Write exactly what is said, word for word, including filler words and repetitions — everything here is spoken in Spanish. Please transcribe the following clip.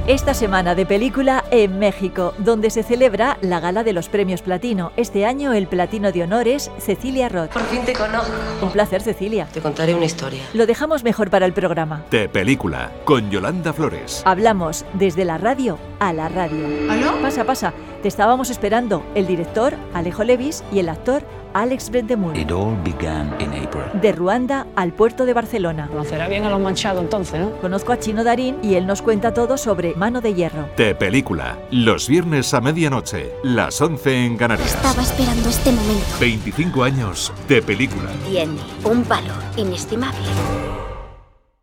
Esta semana de película en México, donde se celebra la gala de los premios Platino. Este año el Platino de honor es Cecilia Roth. Por fin te conozco. Un placer, Cecilia. Te contaré una historia. Lo dejamos mejor para el programa. De película, con Yolanda Flores. Hablamos desde la radio a la radio. ¿Aló? Pasa, pasa. Te estábamos esperando. El director, Alejo Levis, y el actor, Alex Brendemul. It all began in April. De Ruanda al puerto de Barcelona. Conocerá bien a los manchados entonces, ¿no? Conozco a Chino Darín y él nos cuenta todo sobre Mano de Hierro. De película, los viernes a medianoche, las once en Canarias. Estaba esperando este momento. veinticinco años de película. Tiene un valor inestimable.